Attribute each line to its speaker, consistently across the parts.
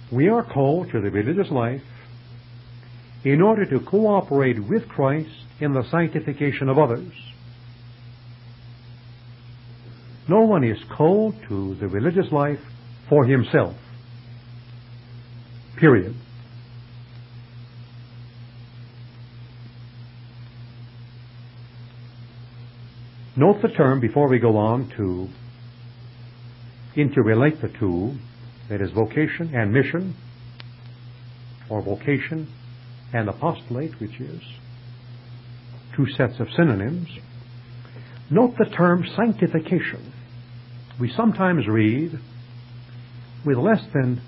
Speaker 1: We are called to the religious life in order to cooperate with Christ in the sanctification of others. No one is called to the religious life for himself. Period. Note the term before we go on to interrelate the two, that is vocation and mission, or vocation and apostolate, which is two sets of synonyms. Note the term sanctification. We sometimes read with less than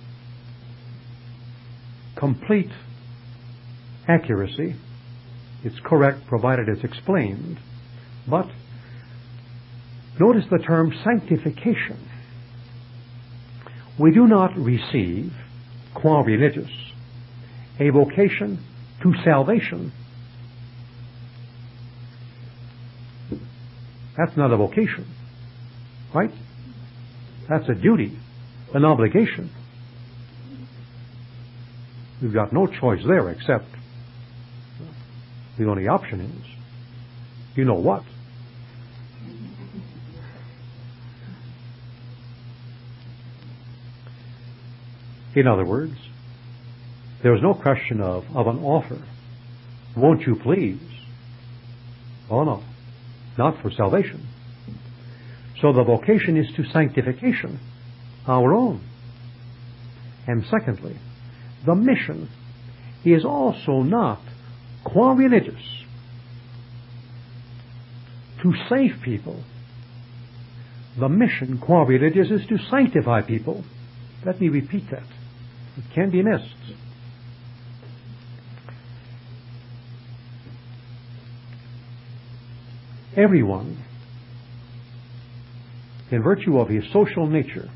Speaker 1: complete accuracy. It's correct provided it's explained. But notice the term sanctification. We do not receive, qua religious, a vocation to salvation. That's not a vocation, right? That's a duty, an obligation. We've got no choice there except the only option is, you know what? In other words, there's no question of an offer. Won't you please? Oh no, not for salvation. So the vocation is to sanctification, our own. And secondly, the mission is also not qua religious to save people. The mission qua religious is to sanctify people. Let me repeat that. It can't be missed. Everyone, in virtue of his social nature,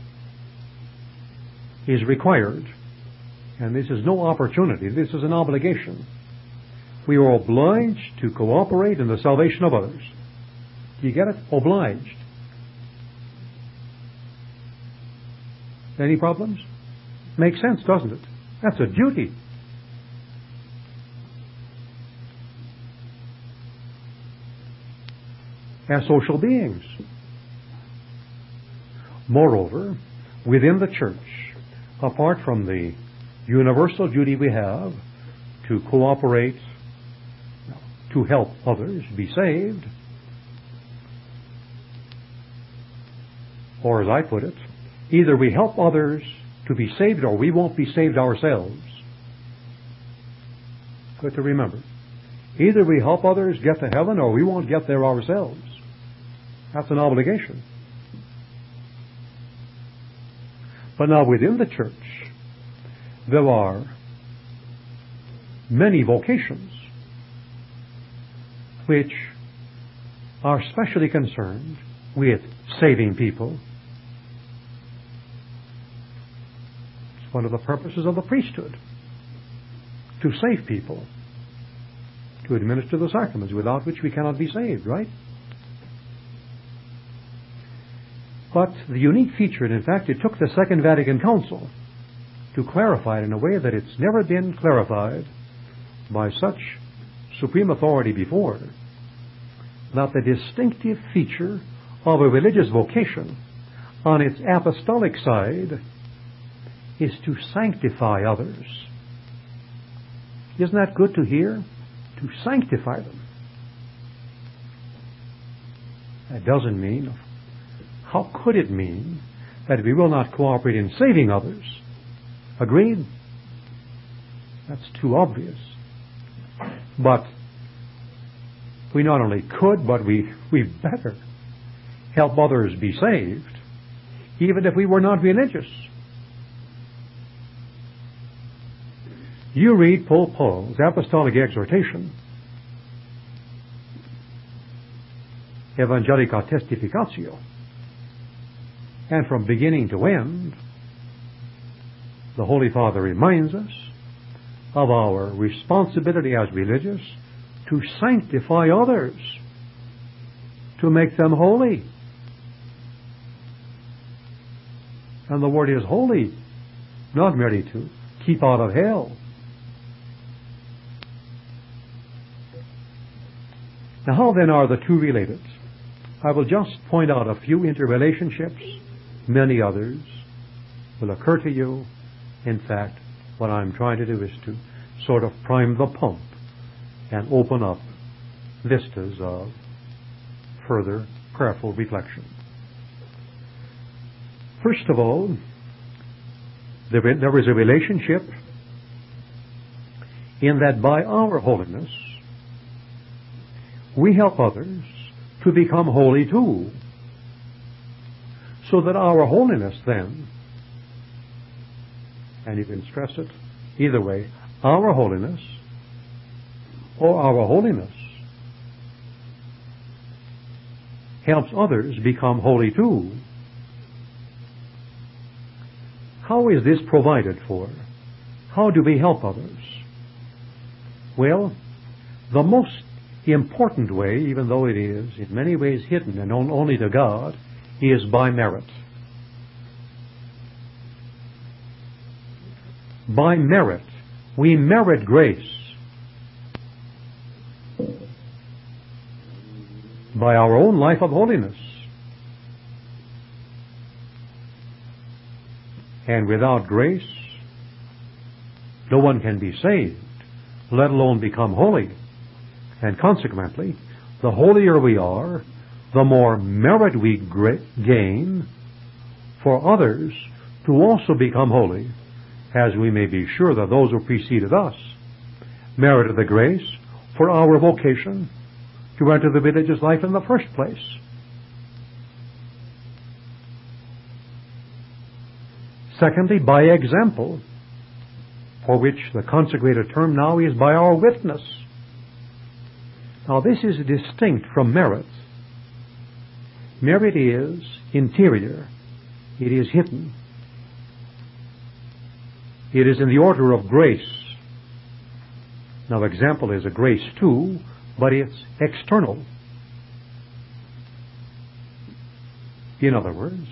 Speaker 1: is required, and this is no opportunity, this is an obligation. We are obliged to cooperate in the salvation of others. Do you get it? Obliged. Any problems? Makes sense, doesn't it? That's a duty. As social beings. Moreover, within the church, apart from the universal duty we have to cooperate, to help others be saved, or as I put it, either we help others to be saved or we won't be saved ourselves. Good to remember. Either we help others get to heaven or we won't get there ourselves. That's an obligation. But now within the church, there are many vocations which are specially concerned with saving people. It's one of the purposes of the priesthood, to save people, to administer the sacraments, without which we cannot be saved, right? But the unique feature, and in fact it took the Second Vatican Council to clarify it in a way that it's never been clarified by such supreme authority before, that the distinctive feature of a religious vocation on its apostolic side is to sanctify others. Isn't that good to hear? To sanctify them. That doesn't mean, how could it mean that we will not cooperate in saving others? Agreed? That's too obvious. But we not only could, but we better help others be saved, even if we were not religious. You read Pope Paul's apostolic exhortation, Evangelica Testificatio, and from beginning to end, the Holy Father reminds us of our responsibility as religious to sanctify others, to make them holy. And the word is holy. not merely to keep out of hell. Now, how then are the two related? I will just point out a few interrelationships. Many others will occur to you. In fact, what I'm trying to do is to sort of prime the pump and open up vistas of further prayerful reflection. First of all, there is a relationship in that by our holiness, we help others to become holy too. So that our holiness then, and you can stress it either way, our holiness or our holiness helps others become holy too. How is this provided for? How do we help others? Well, the most important way, even though it is in many ways hidden and known only to God, is by merit. By merit. We merit grace by our own life of holiness. And without grace, no one can be saved, let alone become holy. And consequently, the holier we are, the more merit we gain for others to also become holy, as we may be sure that those who preceded us merited the grace for our vocation to enter the religious life in the first place. Secondly, by example, for which the consecrated term now is by our witness. Now this is distinct from merit. Merit is interior. It is hidden. It is in the order of grace. Now example is a grace too, but it's external. In other words,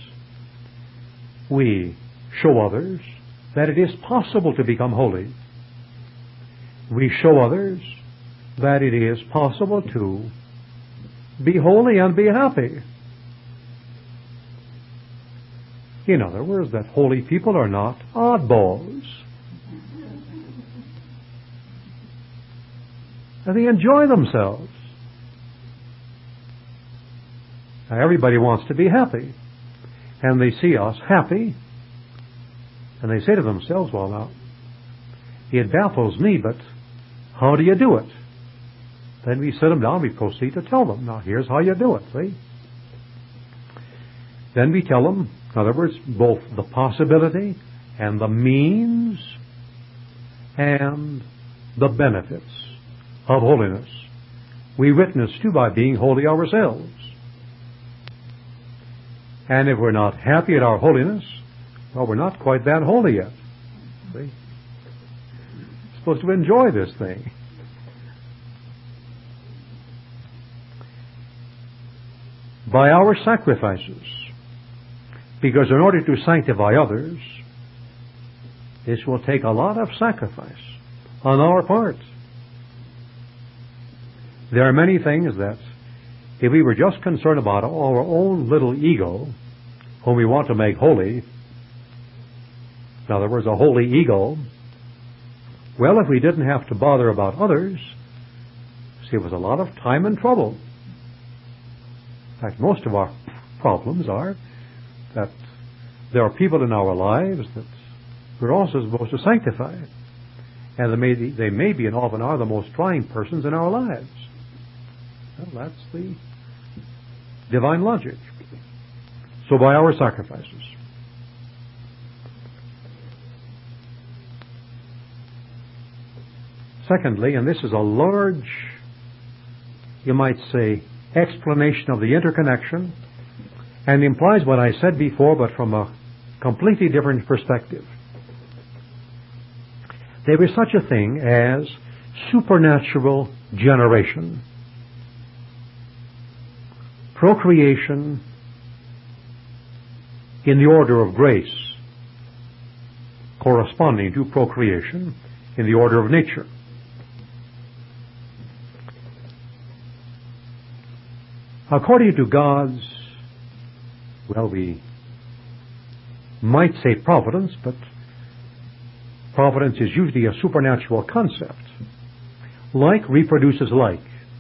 Speaker 1: we show others that it is possible to become holy. We show others that it is possible to be holy and be happy. In other words, that holy people are not oddballs. And they enjoy themselves. Now, everybody wants to be happy. And they see us happy. And they say to themselves, well, now, it baffles me, but how do you do it? Then we sit them down, we proceed to tell them, now, here's how you do it, see? Then we tell them, in other words, both the possibility and the means and the benefits of holiness. We witness too by being holy ourselves. And if we're not happy at our holiness, well, we're not quite that holy yet. See? We're supposed to enjoy this thing. By our sacrifices. Because in order to sanctify others, this will take a lot of sacrifice on our part. There are many things that, if we were just concerned about our own little ego, whom we want to make holy, in other words, a holy ego, well, if we didn't have to bother about others, see, it was a lot of time and trouble. In fact, most of our problems are that there are people in our lives that we're also supposed to sanctify. And they may be and often are the most trying persons in our lives. Well, that's the divine logic. So by our sacrifices. Secondly, and this is a large, you might say, explanation of the interconnection, and implies what I said before, but from a completely different perspective. There is such a thing as supernatural generation, procreation in the order of grace, corresponding to procreation in the order of nature. According to God's, well, we might say providence, but providence is usually a supernatural concept. Like reproduces like.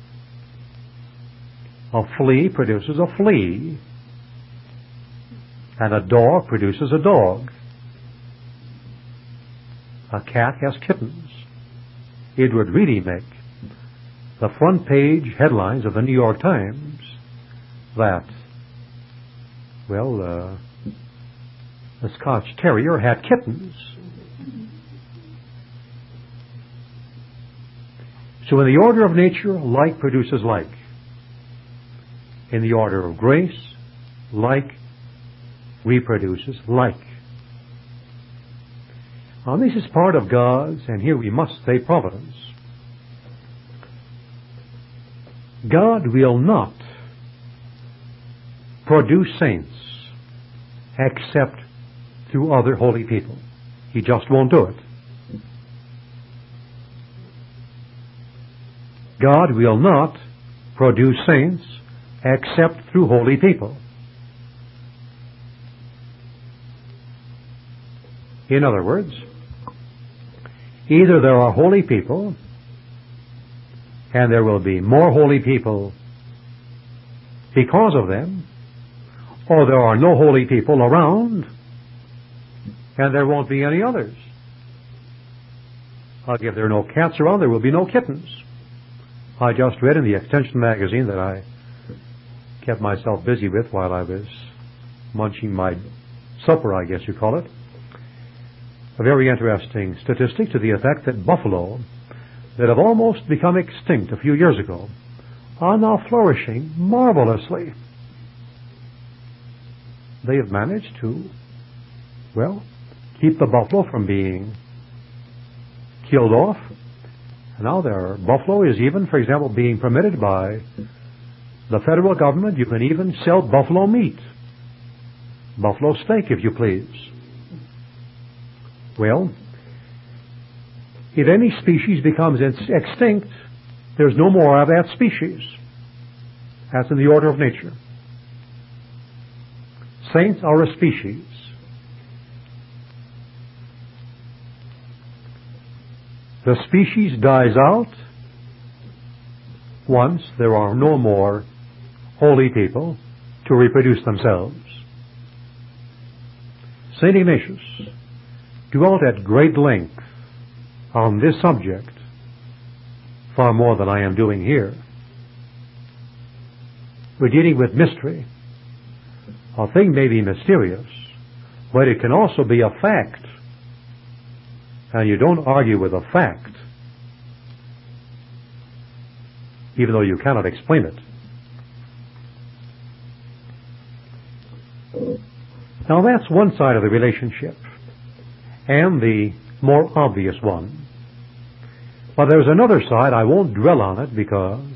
Speaker 1: A flea produces a flea, and a dog produces a dog. A cat has kittens. It would really make the front page headlines of the New York Times that, well, the Scotch Terrier had kittens. So in the order of nature, like produces like. In the order of grace, like reproduces like. Now this is part of God's, and here we must say providence. God will not produce saints except through other holy people. He just won't do it. God will not produce saints except through holy people. In other words, either there are holy people, and there will be more holy people because of them, or there are no holy people around, and there won't be any others. If there are no cats around, there will be no kittens. I just read in the Extension magazine that I kept myself busy with while I was munching my supper, I guess you call it. A very interesting statistic to the effect that buffalo, that have almost become extinct a few years ago, are now flourishing marvelously. They have managed to, well, keep the buffalo from being killed off. And now their buffalo is even, for example, being permitted by the federal government. You can even sell buffalo meat. Buffalo steak, if you please. Well, if any species becomes extinct, there's no more of that species. That's in the order of nature. Saints are a species. The species dies out once there are no more holy people to reproduce themselves. St. Ignatius dwelt at great length on this subject, far more than I am doing here. We're dealing with mystery. A thing may be mysterious, but it can also be a fact. And you don't argue with a fact, even though you cannot explain it. Now that's one side of the relationship, and the more obvious one. But there's another side. I won't dwell on it because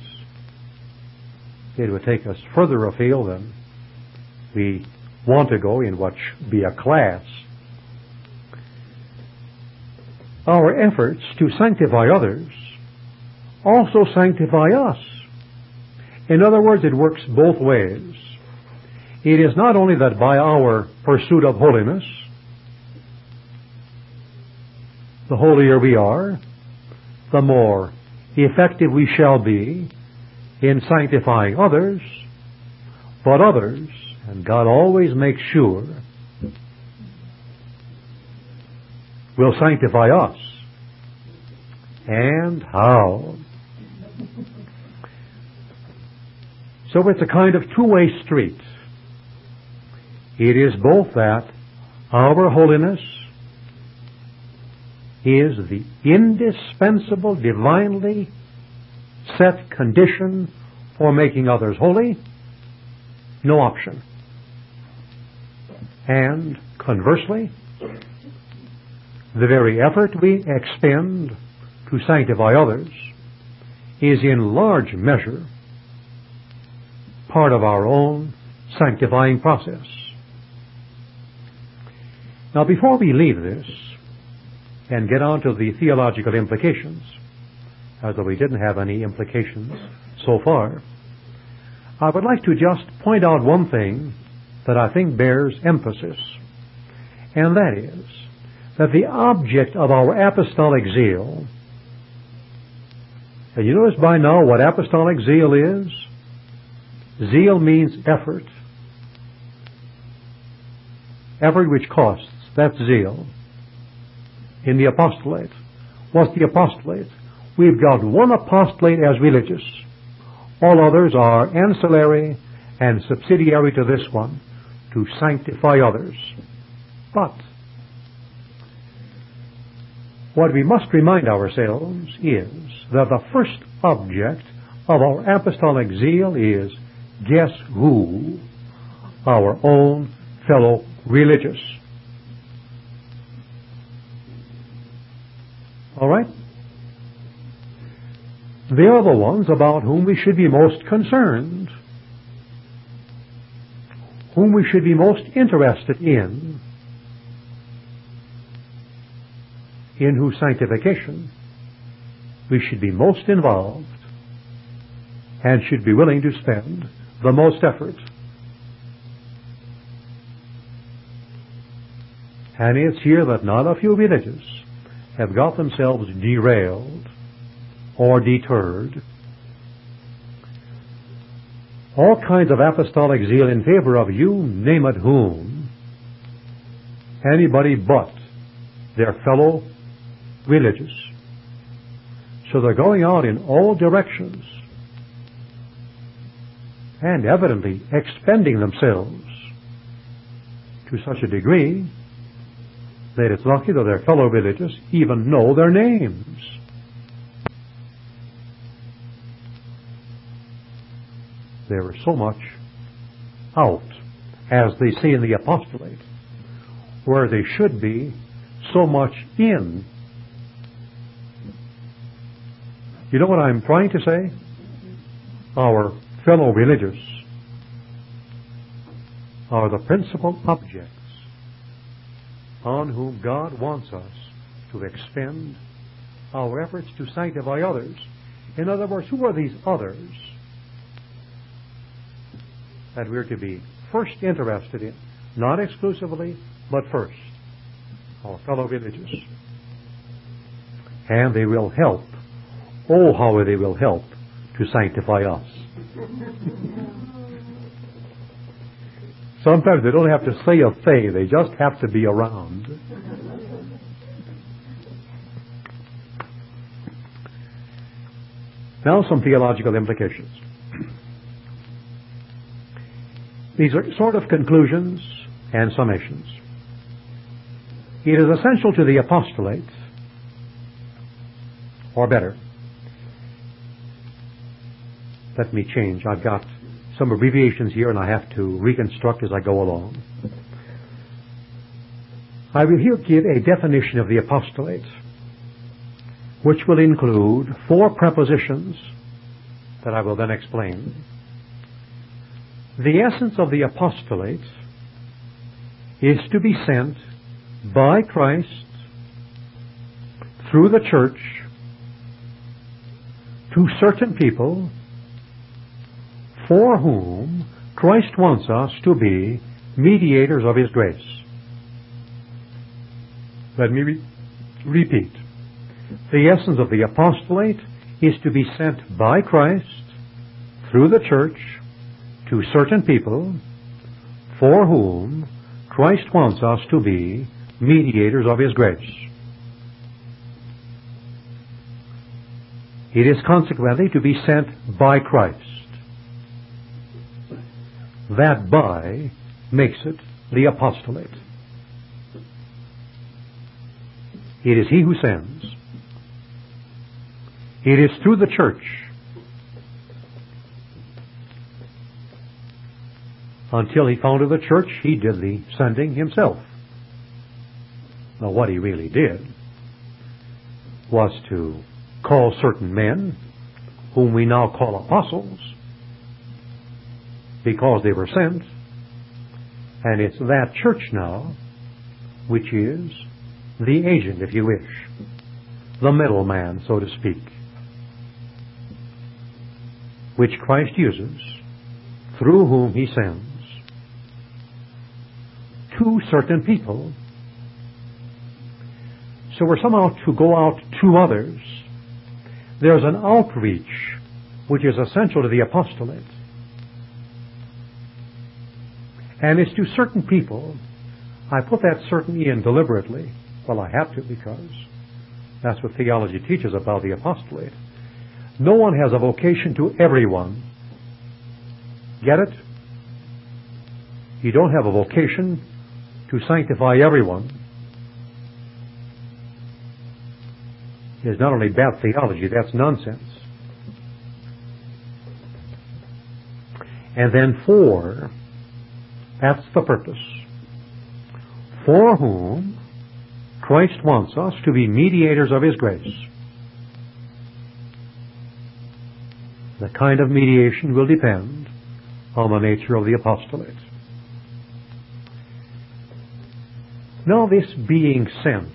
Speaker 1: it would take us further afield than we want to go in what should be a class. Our efforts to sanctify others also sanctify us. In other words, it works both ways. It is not only that by our pursuit of holiness, the holier we are, the more effective we shall be in sanctifying others, but others, and God always makes sure, will sanctify us. And how? So it's a kind of two-way street. It is both that our holiness is the indispensable, divinely set condition for making others holy, no option. And conversely, the very effort we expend to sanctify others is in large measure part of our own sanctifying process. Now, before we leave this, and get on to the theological implications, as though we didn't have any implications so far, I would like to just point out one thing that I think bears emphasis, and that is that the object of our apostolic zeal, and you notice by now what apostolic zeal is? Zeal means effort. Effort which costs. That's zeal. In the apostolate. What's the apostolate? We've got one apostolate as religious. All others are ancillary and subsidiary to this one, to sanctify others. But what we must remind ourselves is that the first object of our apostolic zeal is, guess who? Our own fellow religious. All right? They are the ones about whom we should be most concerned, whom we should be most interested in whose sanctification we should be most involved and should be willing to spend the most effort. And it's here that not a few religious have got themselves derailed or deterred. All kinds of apostolic zeal in favor of you name it whom, anybody but their fellow religious. So they're going out in all directions and evidently expending themselves to such a degree that it's lucky that their fellow religious even know their names. There is so much out, as they say in the apostolate, where they should be so much in. You know what I'm trying to say? Our fellow religious are the principal objects on whom God wants us to expend our efforts to sanctify others. In other words, who are these others that we're to be first interested in? Not exclusively, but first. Our fellow religious. And they will help. Oh, how they will help to sanctify us. Sometimes they don't have to say a thing, they just have to be around. Now some theological implications. These are sort of conclusions and summations. It is essential to the apostolate, or better, let me change. I've got some abbreviations here and I have to reconstruct as I go along. I will here give a definition of the apostolate, which will include 4 prepositions that I will then explain. The essence of the apostolate is to be sent by Christ through the church to certain people for whom Christ wants us to be mediators of His grace. Let me repeat. The essence of the apostolate is to be sent by Christ through the church to certain people for whom Christ wants us to be mediators of His grace. It is consequently to be sent by Christ. That by makes it the apostolate. It is He who sends. It is through the church. Until He founded the church, He did the sending Himself. Now, what He really did was to call certain men, whom we now call apostles, because they were sent, and it's that church now which is the agent, if you wish, the middleman, so to speak, which Christ uses, through whom He sends, to certain people. So we're somehow to go out to others. There's an outreach which is essential to the apostolate. And it's to certain people. I put that certain in deliberately. Well, I have to, because that's what theology teaches about the apostolate. No one has a vocation to everyone. Get it? You don't have a vocation to sanctify everyone. It's not only bad theology, that's nonsense. And then for, that's the purpose, for whom Christ wants us to be mediators of His grace. The kind of mediation will depend on the nature of the apostolate. Now, this being sent,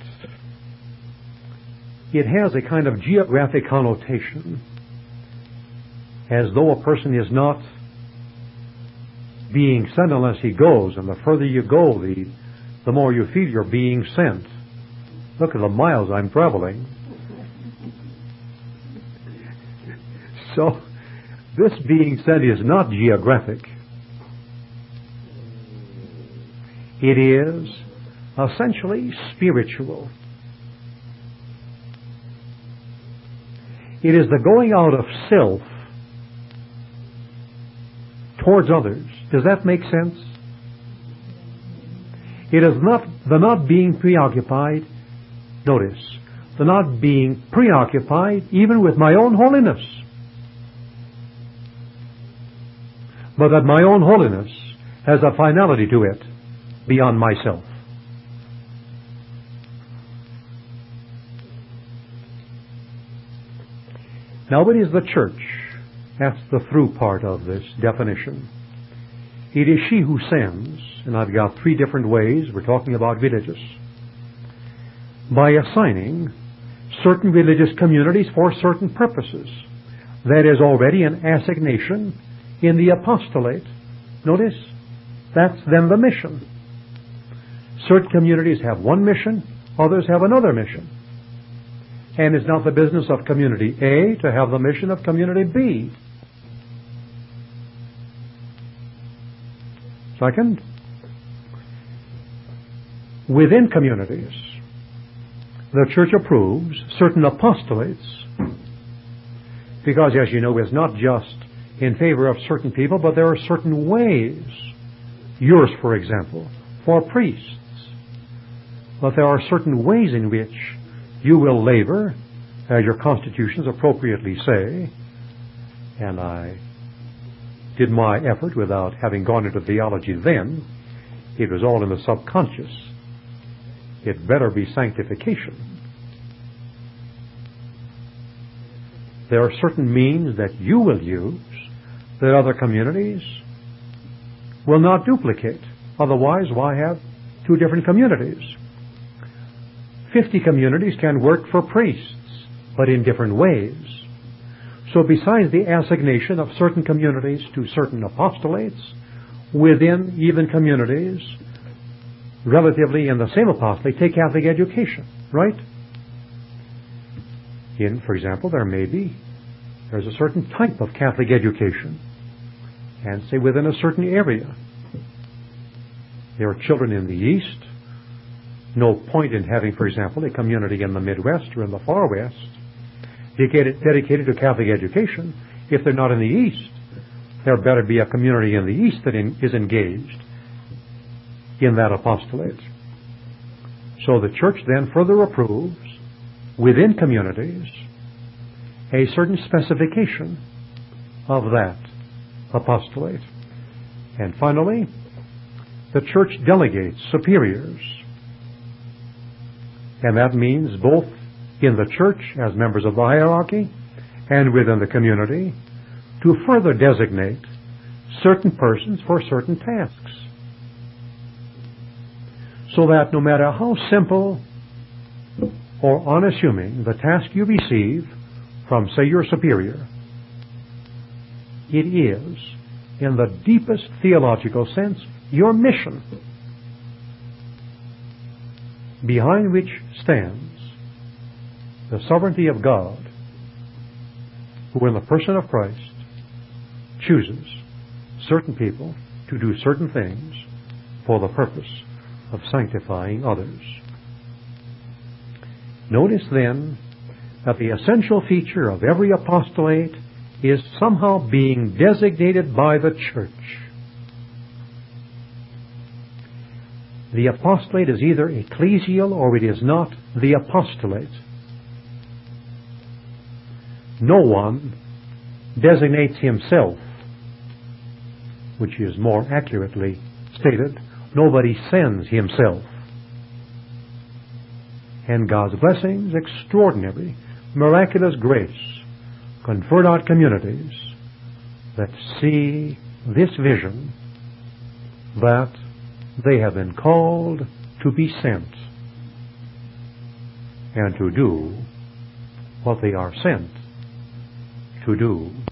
Speaker 1: it has a kind of geographic connotation, as though a person is not being sent unless he goes, and the further you go, the more you feel you're being sent. Look at the miles I'm traveling. So, this being sent is not geographic. It is essentially spiritual. It is the going out of self towards others. Does that make sense? It is not the not being preoccupied. Notice, the not being preoccupied even with my own holiness, but that my own holiness has a finality to it beyond myself. Now it is the church. That's the through part of this definition. It is she who sends, and I've got three different ways. We're talking about religious. By assigning certain religious communities for certain purposes. That is already an assignation in the apostolate. Notice, that's then the mission. Certain communities have one mission, others have another mission. And it's not the business of community A to have the mission of community B. Second, within communities, the church approves certain apostolates, because, as you know, it's not just in favor of certain people, but there are certain ways. Yours, for example, for priests. But there are certain ways in which you will labor, as your constitutions appropriately say, and I did my effort without having gone into theology then. It was all in the subconscious. It better be sanctification. There are certain means that you will use that other communities will not duplicate. Otherwise, why have two different communities? 50 communities can work for priests, but in different ways. So besides the assignation of certain communities to certain apostolates, within even communities, relatively in the same apostolate, take Catholic education, right? For example, there's a certain type of Catholic education, and say within a certain area. There are children in the East. No point in having, for example, a community in the Midwest or in the Far West dedicated to Catholic education. If they're not in the East, there better be a community in the East that is engaged in that apostolate. So the church then further approves, within communities, a certain specification of that apostolate. And finally, the church delegates superiors. And that means both in the church as members of the hierarchy and within the community to further designate certain persons for certain tasks. So that no matter how simple or unassuming the task you receive from, say, your superior, it is, in the deepest theological sense, your mission, behind which stands the sovereignty of God, who in the person of Christ chooses certain people to do certain things for the purpose of sanctifying others. Notice then that the essential feature of every apostolate is somehow being designated by the church. The apostolate is either ecclesial or it is not the apostolate. No one designates himself, which is more accurately stated. Nobody sends himself. And God's blessings, extraordinary, miraculous grace, conferred on communities that see this vision, that they have been called to be sent and to do what they are sent to do.